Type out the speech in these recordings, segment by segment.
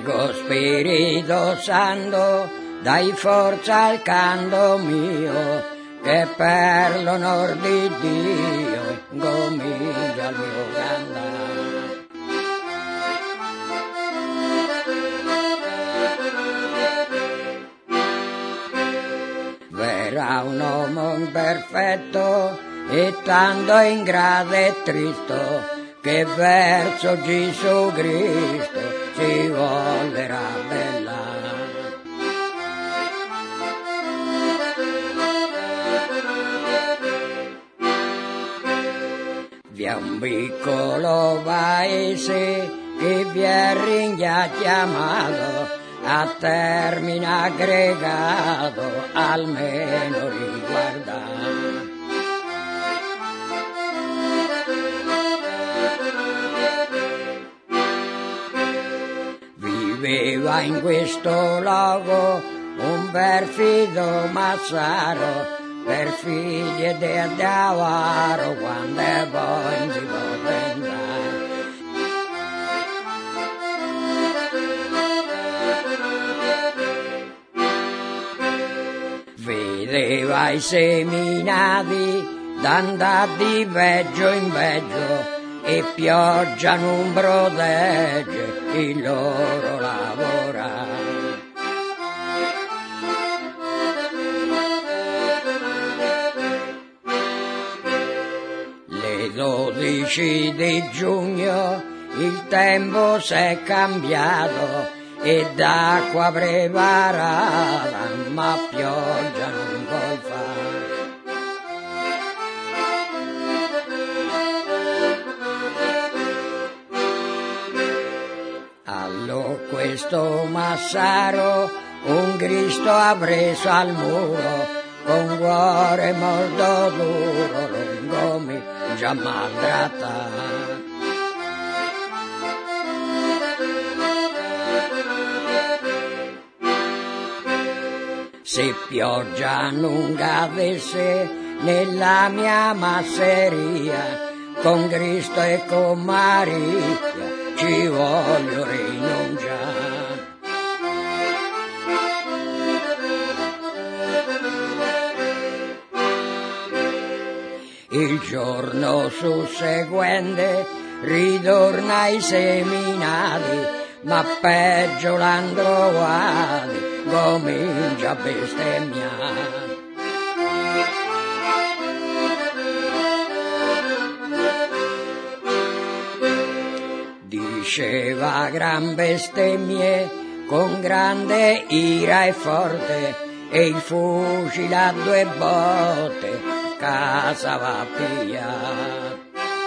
Prego Spirito Santo, dai forza al canto mio, che per l'onor di Dio incomincia il mio cantare. Verrà un uomo imperfetto e tanto ingrato e tristo, che verso Gesù Cristo si vuole rabbellare. Vi è un piccolo paese che vi è chiamato a termine aggregato, almeno riguardare. Viveva in questo luogo un perfido massaro, per figlie di avaro, quando poi si può pensare. Vedeva i seminati d'andar di peggio in peggio, e pioggia non protegge il loro lavorare. Le 12 di giugno il tempo s'è cambiato e d'acqua preparata, ma pioggia non vuol fare. Allora questo massaro un Cristo ha preso al muro, con cuore molto duro lo incomincia a maltrattare. Se pioggia non cadesse nella mia masseria, con Cristo e con Maria ci voglio rinunciare. Il giorno susseguente ritorna ai seminati, ma peggio l'han trovati, comincia a bestemmiare. Diceva gran bestemmie con grande ira e forte, e il fucile a 2 botte casa va a pigliare.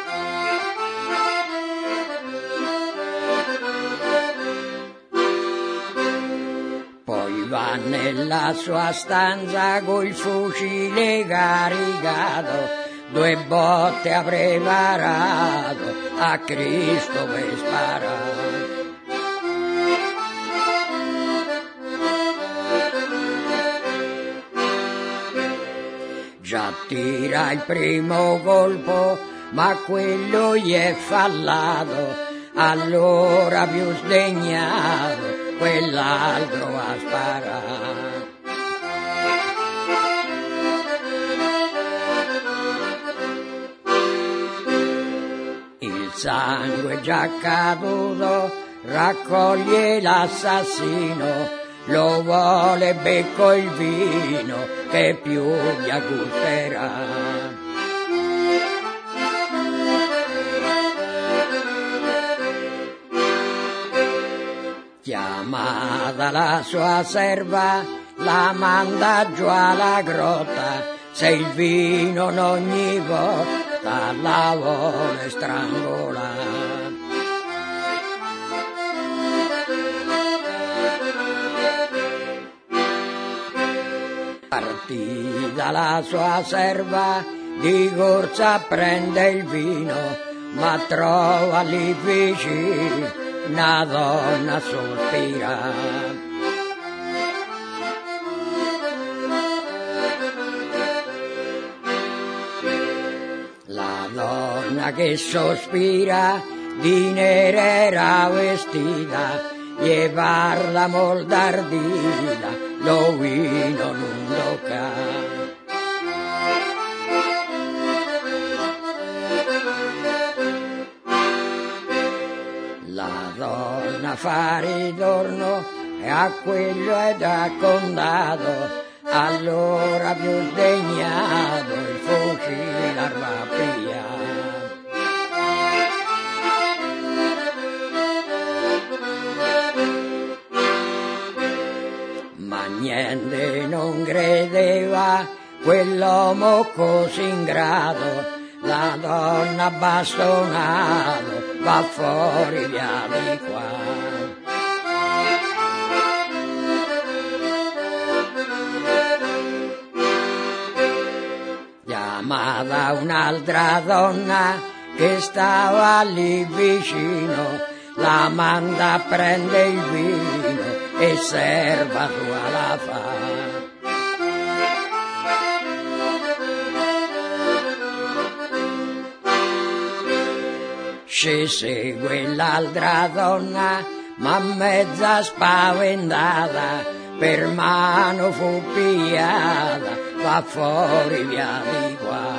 Poi va nella sua stanza col fucile caricato, 2 botte ha preparato a Cristo per sparare. Già tira il primo colpo, ma quello gli è fallato, allora più sdegnato quell'altro a sparare. Il sangue già caduto raccoglie l'assassino, lo vuole becco il vino che più gli gusterà. Chiamata la sua serva, la manda giù alla grotta, se il vino non gli porta la vuole strangolare. Partita la sua serva, di corsa prende il vino, ma trova lì vicino una donna a sospirare. La donna che sospira di nero era vestita, gli parla molto ardita, lo vino non tocca. La donna fa ritorno e a quello è raccontato, allora più sdegnato il fucile arrabbia. Ma niente non credeva quell'uomo così ingrato, la donna bastonato va fuori via di qua. Chiamata un'altra donna che stava lì vicino, la manda a prendere il vino e serva sua la fa. Scese quell'altra donna, ma mezza spaventata, per mano fu pigliata, va fuori via di qua.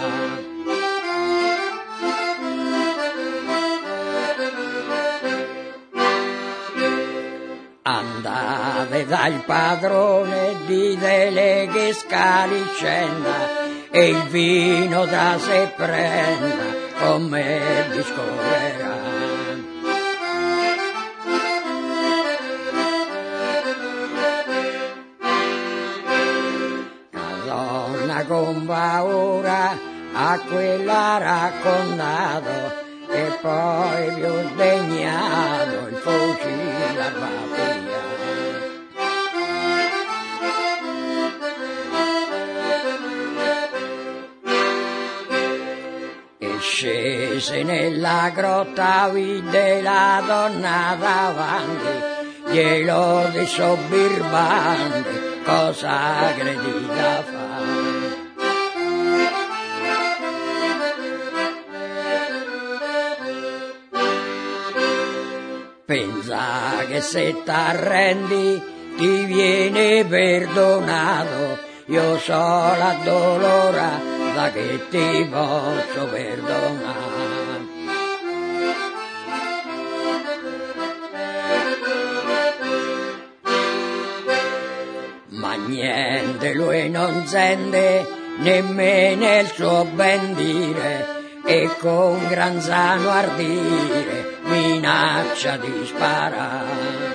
Andate dal padrone, ditele che scali scenda e il vino da se prenda, con me discorrerà. La donna con paura a quella raccontato e poi più sdegnato il fucile va via. Scese nella grotta, vide la donna davanti, glielo disse birbante, cosa credi da fare? Pensa che se t'arrendi ti viene perdonato, io so l'addolorata che ti posso perdonare. Ma niente lui non sente, nemmeno il suo ben dire, e con gran sano ardire minaccia di sparare.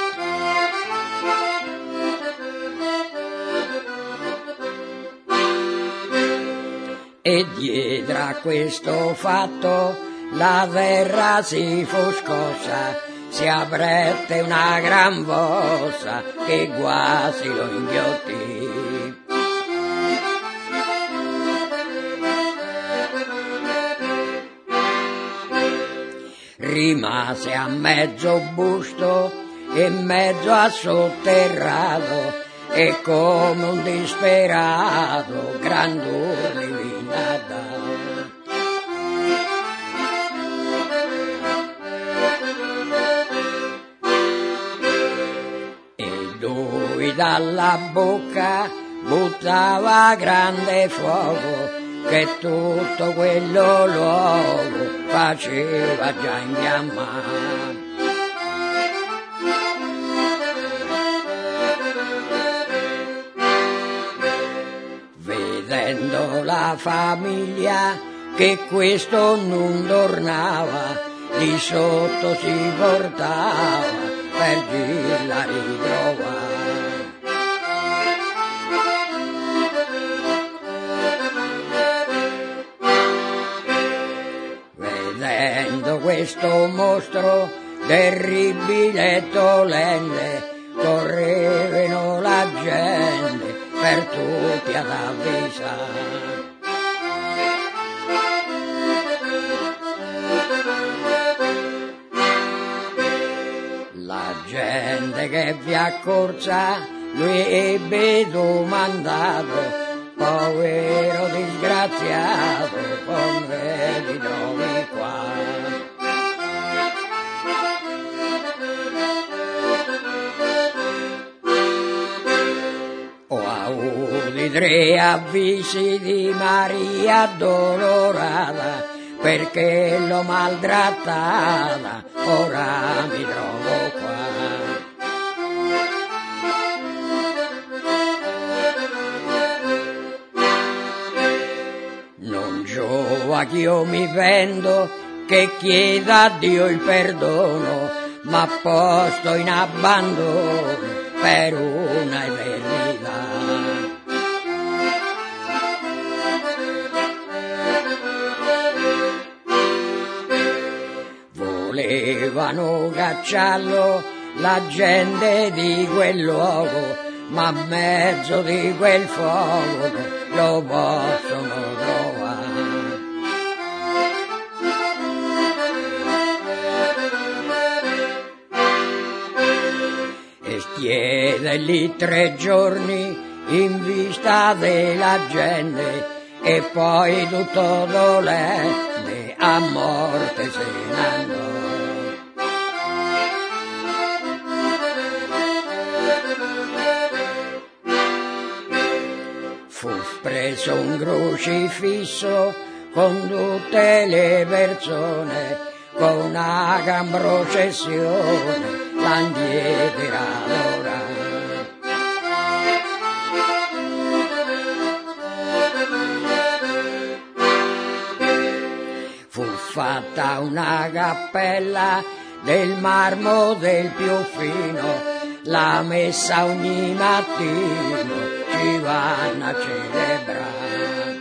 E dietro a questo fatto la terra si fu scossa, si aprette una gran fossa che quasi lo inghiottì. Rimase a mezzo busto e mezzo assotterrato, e come un disperato grand'urli vinada. E lui dalla bocca buttava grande fuoco, che tutto quello luogo faceva già infiammare. Vedendo la famiglia che questo non tornava, di sotto si portava per dirla ritrovare. Vedendo questo mostro terribile e dolente, correvano la gente per tutti ad avvisare. La gente che vi accorsa, lui ebbe domandato, povero disgraziato, come ti trovi qua? tre avvisi di Maria Addolorata, perché l'ho maltrattata, ora mi trovo qua. Non giova che io mi pento, che chieda a Dio il perdono, ma posto in abbandono per una eternità. Volevano cacciarlo la gente di quel luogo, ma a mezzo di quel fuoco lo possono trovare. E stiede lì 3 giorni in vista della gente, e poi tutto dolente a morte se ne andò. Fu preso un crocifisso con tutte le persone, con una gran processione l'andiete adorare. Fu fatta una cappella del marmo del più fino, la messa ogni mattino ci vanno a celebrare.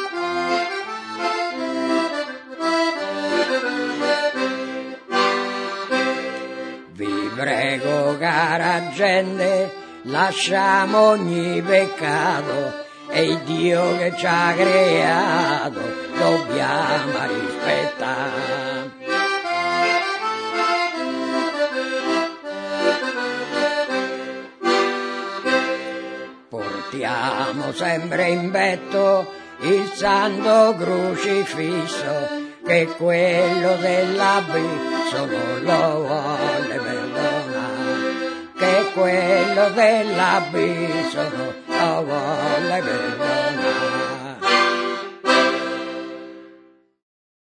Vi prego, cara gente, lasciamo ogni peccato, e il Dio che ci ha creato dobbiamo rispettare. Portiamo sempre in petto il santo crocifisso, che quello dell'abisso non lo vuole perdonare, che quello dell'abisso non lo vuole perdonare.